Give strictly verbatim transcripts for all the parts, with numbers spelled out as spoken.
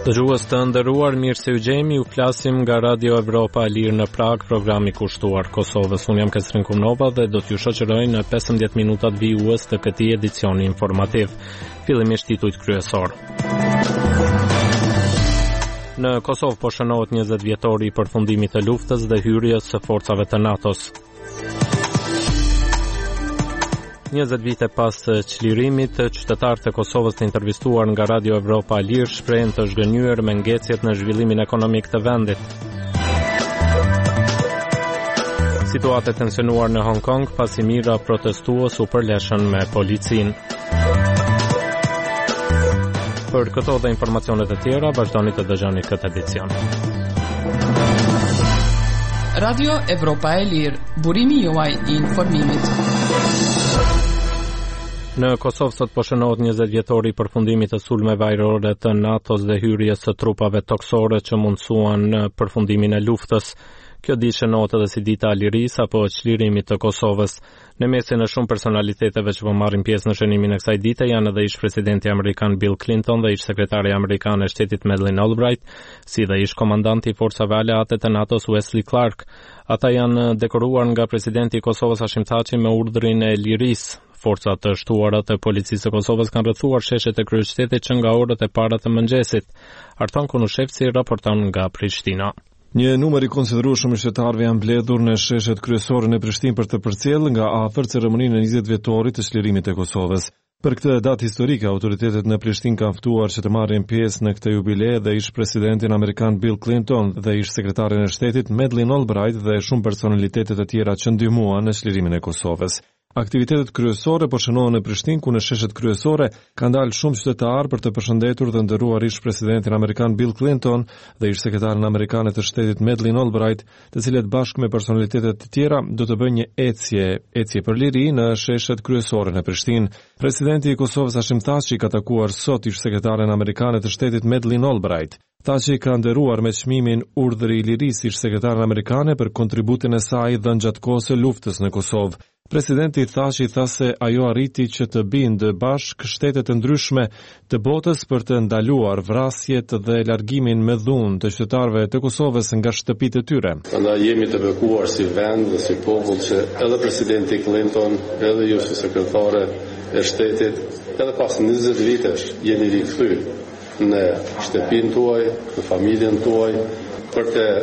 Dëgjues të nderuar, mirë se u gjejmë, ju flasim nga Radio Evropa e Lirë në Prag, programi kushtuar Kosovës. Unë jam Kestrin Kumnova dhe do t'ju shoqëroj në pesëmbëdhjetë minutat vijues të këtij edicioni informativ. Fillimisht titujt kryesor. Në Kosovë po shënohet njëzet vjetori i përfundimit të luftës dhe hyrjes së forcave të NATO-s. njëzet vite pas çlirimit, qytetarët e Kosovës të intervistuar nga Radio Evropa e Lirë shprehen të zhgënjur me ngecjet në zhvillimin ekonomik të vendit. Situata e tensionuar në Hong Kong pasi mijëra protestues u përleshën me policinë. Për këto dhe informacionet e tjera, vazhdoni të dëgjoni këtë edicion. Radio Evropa e Lirë, burimi juaj i informimit. Në Kosovë sot po shënohet njëzet vjetori i përfundimit të sulmeve ajrore të NATO-s dhe hyrjes së trupave toksore që mundsuan në përfundimin e luftës. Kjo ditë shënohet edhe si dita e lirisë apo çlirimit të Kosovës. Në mesin e shumë personaliteteve që po marrin pjesë në shënimin e kësaj dite janë edhe ish presidenti amerikan Bill Clinton dhe ish sekretari amerikan e shtetit Madeleine Albright, si dhe ish komandanti i forcave aleate të NATO-s Wesley Clark. Ata janë dekoruar nga presidenti i Kosovës Hashim Thaçi me urdhrin e lirisë. Forcat të shtuara të policisë së Kosovës kanë rrethuar sheshet e kryeqytetit që nga orët e para të mëngjesit. Arton Kunushevci raporton nga Prishtina. Një numër i konsiderueshëm i qytetarëve janë mbledhur në sheshet kryesore në Prishtinë për të përcjellë nga afër ceremoninë e njëzet vjetorit të çlirimit të Kosovës. Për këtë datë historike, autoritetet në Prishtinë kanë ftuar që të marrin pjesë në këtë jubile dhe ish presidentin amerikan Bill Clinton dhe ish sekretarin e shtetit Madeleine Albright dhe shumë personalitete të tjera që ndihmuan në çlirimin e Kosovës. Aktivitetet kryesore po shënohen në Prishtinë, ku në sheshet kryesore kanë dalë shumë qytetarë për të përshëndetur dhe nderuar ish presidentin amerikan Bill Clinton dhe ish sekretarin amerikan të shtetit Madeleine Albright, të cilët bashkë me personalitete të tjera do të bëjnë një ecje, ecje për liri në sheshet kryesore në Prishtinë. Presidenti i Kosovës Hashim Thaçi ka takuar sot ish sekretarin amerikan të shtetit Madeleine Albright. Thaçi ka nderuar me çmimin urdhri i lirisë ish sekretarin amerikane për kontributin e saj dhënë gjatë kohës së luftës në Kosovë. Presidenti Thaçi tha se ajo arriti që të bindë bashkë shtetet e ndryshme të botës për të ndaluar vrasjet dhe largimin me dhunë të qytetarëve të Kosovës nga shtëpitë e tyre. Ne jemi të bekuar si vend dhe si popull që edhe presidenti Clinton, edhe ju si sekretare e shtetit, edhe pas njëzet vitesh jeni rikthyer në shtëpinë tuaj, në familjen tuaj, për të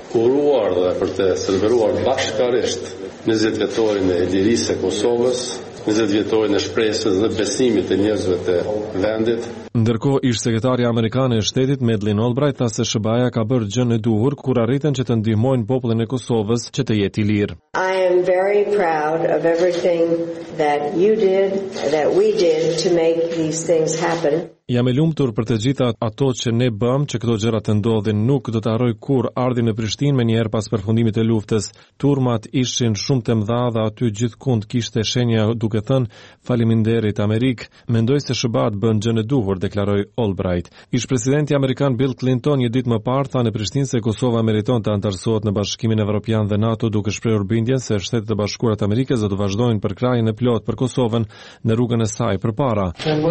uruar dhe për të celebruar bashkërisht njëzet vjetorin e lirisë e Kosovës, njëzet vjetorin e shpresës dhe besimit të njerëzve të vendit. Ndërkohë, ish sekretari amerikan e shtetit Madeleine Albright tha se S B A-ja ka bërë gjën e duhur kur arritën që të ndihmojnë popullin e Kosovës që të jetë i lirë. I am very proud of everything that you did, that we did to make these things happen. Jam e lumtur për të gjitha ato që ne bëm që këto gjëra të ndodhin. Nuk do të harroj kur ardhi në Prishtinë me njëherë pas përfundimit të luftës. Turmat ishin shumë të mëdha dhe aty gjithkund kishte shenja duke thënë faleminderit Amerikë. Mendoj se S B A bën gjën e duhur, deklaroi Albright. Ish presidenti amerikan Bill Clinton një ditë më parë tha në Prishtinë se Kosova meriton të anëtarësohet në Bashkimin Evropian dhe NATO, duke shprehur bindjen se Shtetet e Bashkuara të Amerikës do të vazhdojnë përkrahjen e plotë për Kosovën në rrugën e saj përpara.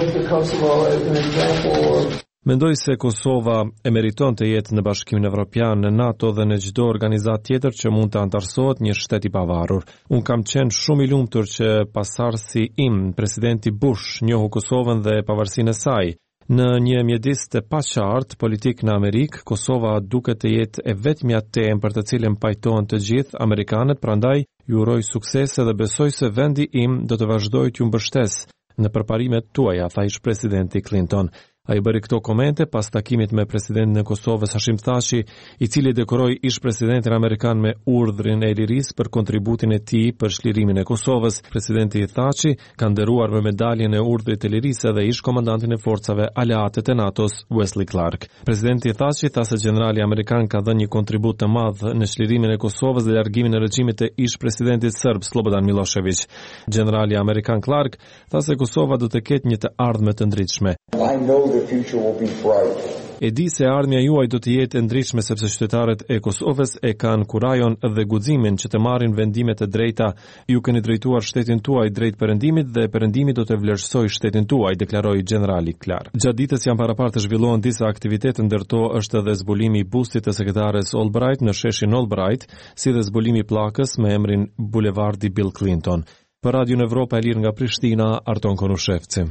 Mendoj se Kosova e meriton të jetë në Bashkimin Evropian, në NATO dhe në çdo organizatë tjetër që mund të anëtarësohet një shtet i pavarur. Unë kam qenë shumë i lumtur që pasardhësi im, presidenti Bush, njohu Kosovën dhe pavarësinë e saj. Në një mjedis të paqartë politik në Amerikë, Kosova duket të jetë e vetmja temë për të cilën pajtohen të gjithë amerikanët, prandaj ju uroj suksese dhe besoj se vendi im do të vazhdojë t'ju mbështesë në përparimet tuaja, tha ish presidenti Clinton. Ai bëri këto komente pas takimit me presidentin e Kosovës Hashim Thaçi, i cili dekoroi ish presidentin amerikan me urdhrin e lirisë për kontributin e tij për çlirimin e Kosovës. Presidenti Thaçi ka nderuar me medaljen e urdhrit të lirisë edhe ish komandantin e forcave aleate të NATO-s Wesley Clark. Presidenti Thaçi tha se generali amerikan ka dhënë një kontribut të madh në çlirimin e Kosovës dhe largimin e regjimit të ish presidentit serb Slobodan Milošević. Generali amerikan Clark tha se Kosova do të ketë një të ardhme të ndritshme. I know the future will be bright. E di se ardhmja juaj do të jetë e ndritshme sepse qytetarët e Kosovës e kanë kurajon dhe guximin që të marrin vendimet e drejta. Ju keni drejtuar shtetin tuaj drejt perëndimit dhe perëndimi do të vlerësoj shtetin tuaj, deklaroi generali Klar. Gjatë ditës janë paraparë të zhvillohen disa aktivitete, ndërto është edhe zbulimi i bustit të sekretares Albright në sheshin Albright, si dhe zbulimi i pllakës me emrin Bulevardi Bill Clinton. Për Radio Evropa e Lirë nga Prishtina, Arton Konushevci.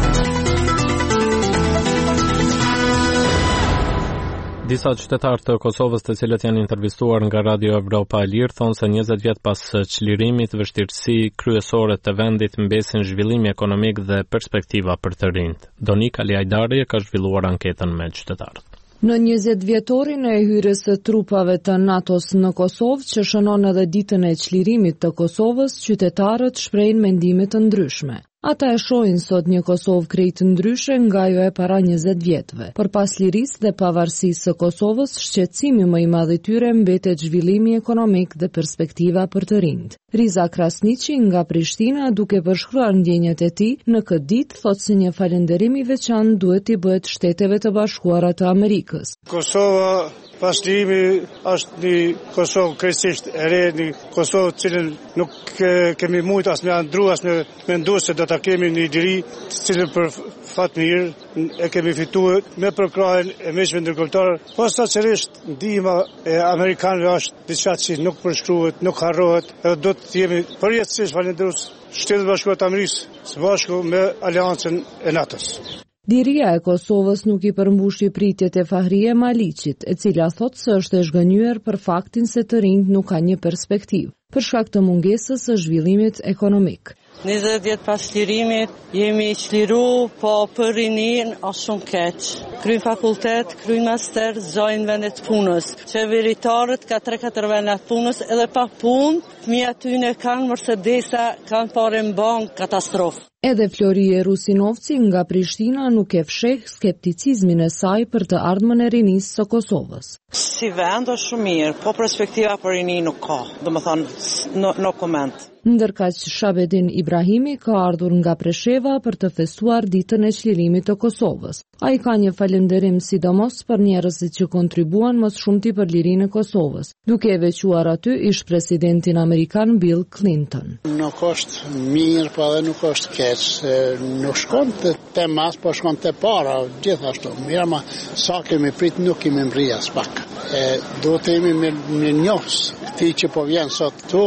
Disa qytetarë të Kosovës të cilët janë intervistuar nga Radio Evropa e Lirë thonë se njëzet vjet pas çlirimit vështirësi kryesore të vendit mbesin zhvillimi ekonomik dhe perspektiva për të rinjt. Donika Liajdari ka zhvilluar anketën me qytetarët. Në njëzet vjetorin e hyrjes së trupave të NATO-s në Kosovë, që shënon edhe ditën e çlirimit të Kosovës, qytetarët shprehin mendime të ndryshme. Ata e shohin sot një Kosovë krejt ndryshe nga ajo e para njëzet vjetëve. Për pas lirisë dhe pavarësisë së Kosovës, shqetësimi më i madh i tyre mbetet zhvillimi ekonomik dhe perspektiva për të rinjt. Riza Krasniqi nga Prishtina, duke përshkruar ndjenjat e tij në këtë ditë, thotë se një falënderim i veçantë duhet i bëhet Shteteve të Bashkuara të Amerikës. Kosova pas lirimi është një Kosovë krejtësisht e re, një Kosovë cilën nuk kemi mujt as me andru, as me mendu se do ta kemi një liri, cilën për fat mirë e kemi fituar me përkrahjen e miqve ndërkombëtar. Posaçërisht ndihma e amerikanëve është diçka që nuk përshkruhet, nuk harrohet, edhe do të jemi përjetësisht falënderues Shtetit Bashkuar të Amerikës së bashku me Aleancën e NATO-s. Liria e Kosovës nuk i përmbushi pritjet e Fahrie Maliqit, e cila thotë se është e zhgënjur për faktin se të rinjt nuk ka një perspektivë, për shkak të mungesës së zhvillimit ekonomik. njëzet vjet pas lirimit jemi çliru, po për rinin është shumë keq. Kryen fakultet, kryen master, zgjojnë vendet punës. Qeveritarët ka tre katër vendet punës edhe pa punë, fëmijët tyne kanë Mercedesa, kanë parë në bank, katastrofë. Edhe Flori Rusinovci nga Prishtina nuk e fsheh skepticizmin e saj për të ardhmen e rinisë së Kosovës. Si vend është shumë mirë, po perspektiva për rini nuk ka, domethënë no, no koment. Ndërkaq Shabedin Ibrahimi ka ardhur nga Presheva për të festuar ditën e çlirimit të Kosovës. Ai ka një falënderim sidomos për njerëzit që kontribuan më shumti për lirinë e Kosovës, duke e veçuar aty ish presidentin amerikan Bill Clinton. Nuk është mirë, po edhe nuk është keq. Nuk shkon të te mas, po shkon te para, gjithashtu. Mirë, ma sa kemi prit nuk kemi mri as pak. E, do të jemi me, me njohës këti që po vjen sot tu,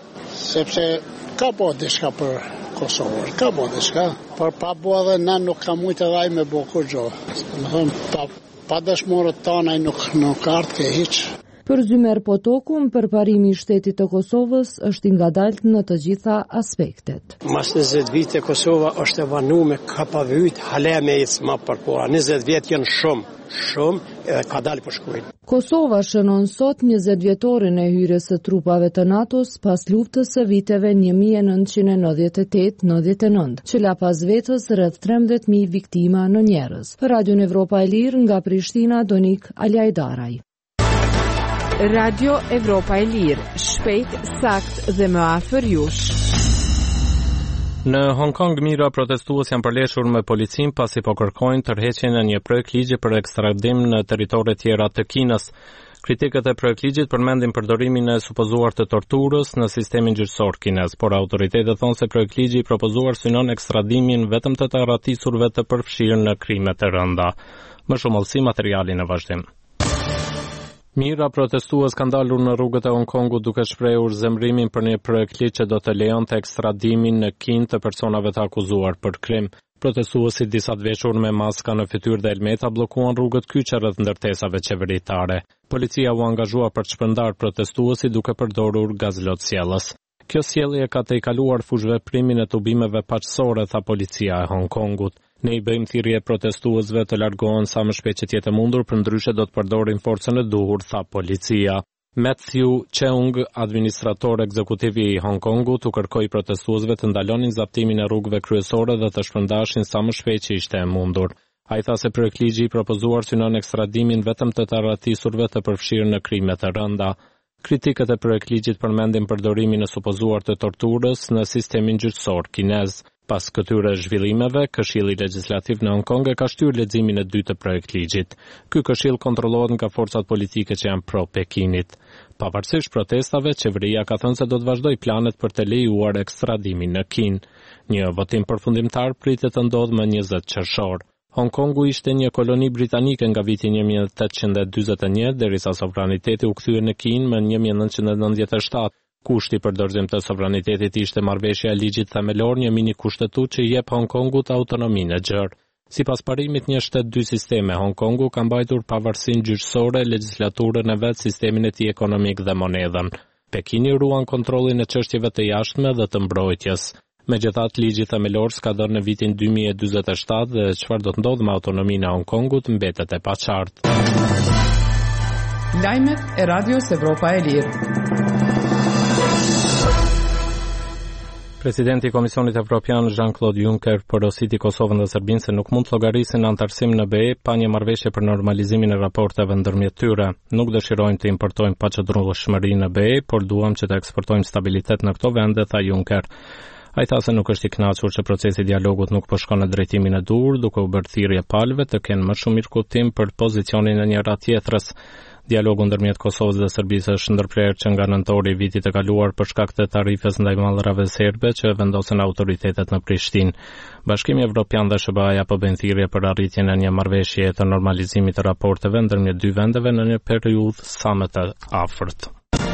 sepse ka po diçka për Kosovën, ka po diçka, por pa bo edhe na nuk ka mujtë edhe aj me bo kur gjo. Më thëmë, pa, pa dëshmorët tona nuk, nuk artë ke hiq. Për Zymer Potoku, përparimi i shtetit të Kosovës është i ngadalt në të gjitha aspektet. Mas njëzet vite Kosova është e vanu me kapavyt, hale me ecë ma përpora. njëzet vjet janë shumë, shumë edhe ka dalë për shkruajnë. Kosova shënon sot njëzet vjetorin e hyrjes së trupave të NATO-s pas luftës së viteve një mijë e nëntëqind e nëntëdhjetë e tetë nëntëdhjetë e nëntë, që la pas vetës rreth trembëdhjetë mijë viktima në njerëz. Për Radio Evropa e Lirë nga Prishtina, Donik Aliajdaraj. Radio Evropa e Lirë, shpejt, sakt dhe më afër jush. Në Hong Kong, mijëra protestues janë përleshur me policin pasi po kërkojnë tërheqjen e një projekt ligji për ekstradim në territore tjera të Kinës. Kritikët e projektligjit përmendin përdorimin e supozuar të torturës në sistemin gjyqësor kinez, por autoritetet thonë se projektligji i propozuar synon ekstradimin vetëm të të ratisurve të përfshirë në krime të rënda. Më shumë olsi materialin e vazhdim. Mijëra protestues kanë dalur në rrugët e Hong Kongut duke shprehur zemrimin për një projektligj që do të lejonte ekstradimin në Kinë të personave të akuzuar për krim. Protestuesit, disa të veshur me maska në fytyrë dhe elmeta, bllokuan rrugët kyçe rreth ndërtesave qeveritare. Policia u angazhua për të shpërndar protestuesit duke përdorur gazlotësjellës. Kjo sjellje ka të i kaluar fushveprimin e tubimeve paqësore, tha policia e Hong Kongut. Ne i bëjmë thirrje protestuesve të largohen sa më shpejt që tjetë mundur, përndryshe do të përdorin forcën e duhur, tha policia. Matthew Cheung, administrator ekzekutiv i Hong Kongut, u kërkoi protestuesve të ndalonin zaptimin e rrugëve kryesore dhe të shpërndashin sa më shpejt që ishte e mundur. Ai tha se projektligji i propozuar synon ekstradimin vetëm të të ratisurve të përfshirë në krime të rënda. Kritikët e projektligjit përmendin përdorimin e supozuar të torturës në sistemin gjyqësor kinez. Pas këtyre zhvillimeve, Këshilli Legjislativ në Hong Kong e ka shtyr leximin e dytë të projektligjit. Ky këshill kontrollohet nga forcat politike që janë pro Pekinit. Pavarësisht protestave, qeveria ka thënë se do të vazhdojë planet për të lejuar ekstradimin në Kinë. Një votim përfundimtar pritet të ndodhë më njëzet qershor. Hong Kongu ishte një koloni britanike nga viti një mijë e tetëqind e dyzet e një derisa sovraniteti u kthye në Kinë më një mijë e nëntëqind e nëntëdhjetë e shtatë. Kushti për dorëzim të sovranitetit ishte marrëveshja e ligjit themelor, një mini kushtetut që jep Hong Kongut autonominë e gjerë. Sipas parimit një shtet dy sisteme, Hong Kongu ka mbajtur pavarësinë gjyqësore, legjislaturën e vet, sistemin e tij ekonomik dhe monedhën. Pekini ruan kontrollin e çështjeve të jashtme dhe të mbrojtjes. Megjithatë, ligji themelor s'ka dhënë në vitin dy mijë e dyzet e shtatë dhe çfarë do të ndodhë me autonominë e Hong Kongut mbetet e paqartë. Lajmet e Radios Evropa e Lirë. Presidenti i Komisionit Evropian Jean-Claude Juncker porositi Kosovën dhe Serbinë se nuk mund të llogarisin antarësim në B E pa një marrëveshje për normalizimin e raporteve ndërmjet tyre. Nuk dëshirojmë të importojmë paqëdrujtësi në B E, por duam që të eksportojmë stabilitet në këto vende, tha Juncker. Ai tha se nuk është i kënaqur që procesi i dialogut nuk po shkon në drejtimin e dur, duke u bërë thirrje palëve të kenë më shumë mirëkuptim për pozicionin e njëra tjetrës. Dialogu ndërmjet Kosovës dhe Serbisë është ndërprerë që nga nëntori i vitit e kaluar për shkak të tarifes ndaj mallrave serbe që vendosen autoritetet në Prishtinë. Bashkimi Evropian dhe S B A-ja po bëjnë thirrje për arritjen e një marrëveshjeje të normalizimit të raporteve ndërmjet dy vendeve në një periudhë sa më të afërt.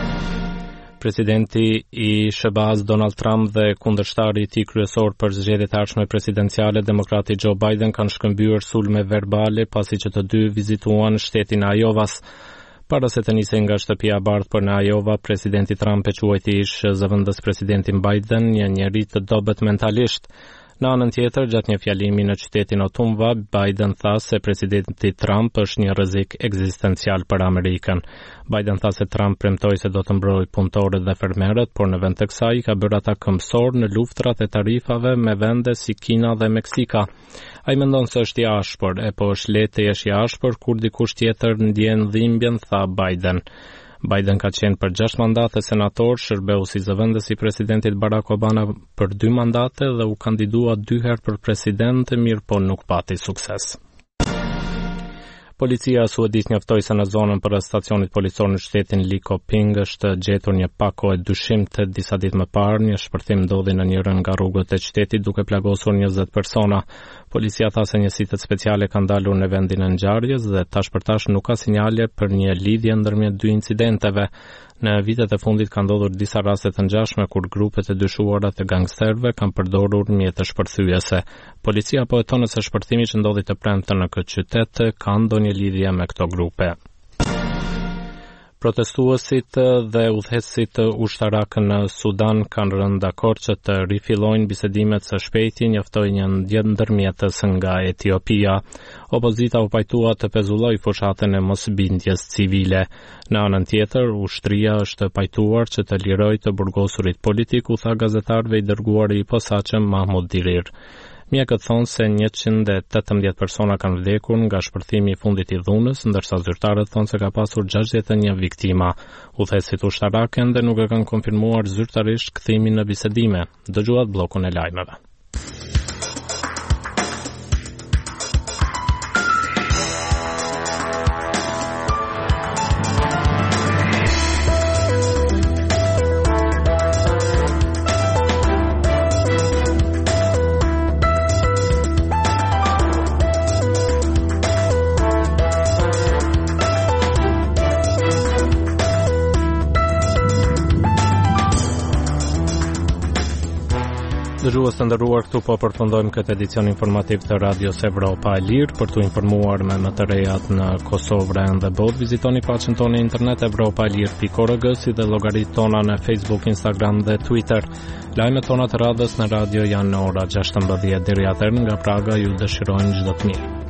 Presidenti i S B A-s Donald Trump dhe kundërshtari i tij kryesor për zgjedhjet e ardhshme presidenciale, demokrati Joe Biden, kanë shkëmbyer sulme verbale pasi që të dy vizituan shtetin e Iovas. Para se të nisej nga shtëpia e bardhë për në Iowa, presidenti Trump e quajti ish zëvendës presidentin Biden një njeri të dobët mentalisht. Në anën tjetër, gjatë një fjalimi në qytetin Otumba, Biden tha se presidenti Trump është një rrezik ekzistencial për Amerikën. Biden tha se Trump premtoi se do të mbrojë punëtorët dhe fermerët, por në vend të kësaj ka bërë ata këmbësor në luftrat e tarifave me vende si Kina dhe Meksika. Ai mendon se është i ashpër, e po është lehtë të jesh i ashpër kur dikush tjetër ndjen dhimbjen, tha Biden. Biden ka qenë për gjashtë mandate senator, shërbeu si zëvendës i presidentit Barack Obama për dy mandate dhe u kandidua dy herë për president, mirë po nuk pati sukses. Policia suedis njoftoi se në zonën për stacionit policor në shtetin Likoping është gjetur një pako e dyshimtë. Disa ditë më parë, një shpërthim ndodhi në njërin nga rrugët e qytetit duke plagosur njëzet persona. Policia tha se njësitë speciale kanë dalur në vendin e ngjarjes dhe tash për tash nuk ka sinjale për një lidhje ndërmjet dy incidenteve. Në vitet e fundit kanë ndodhur disa raste të ngjashme kur grupet e dyshuara të gangsterëve kanë përdorur mjete shpërthyese. Policia po heton se shpërthimi që ndodhi të premten në këtë qytet ka ndonjë lidhje me këto grupe. Protestuesit dhe udhëheqësit ushtarak në Sudan kanë rënë dakord që të rifillojnë bisedimet së shpejti, njoftoi një ndërmjetës nga Etiopia. Opozita u pajtua të pezulloj fushatën e mosbindjes civile. Në anën tjetër, ushtria është pajtuar që të lirojë të burgosurit politik, u tha gazetarëve i dërguar i posaçëm Mahmud Dirir. Mjekët thonë se njëqind e tetëmbëdhjetë persona kanë vdekur nga shpërthimi i fundit i dhunës, ndërsa zyrtarët thonë se ka pasur gjashtëdhjetë e një viktima. Udhëheqësit ushtarak ende nuk e kanë konfirmuar zyrtarisht kthimin në bisedime. Dëgjuat bllokun e lajmeve. Dëgjues të nderuar, këtu po përfundojmë këtë edicion informativ të Radios Evropa e Lirë. Për t'u informuar me më të rejat në Kosovë, Vren dhe botë, vizitoni faqen tonë në internet evropa e lirë pikë org, si dhe llogaritë tona në Facebook, Instagram dhe Twitter. Lajmet tona të radhës në radio janë në ora gjashtëmbëdhjetë. Deri atëherë nga Praga ju dëshirojmë çdo të mirë.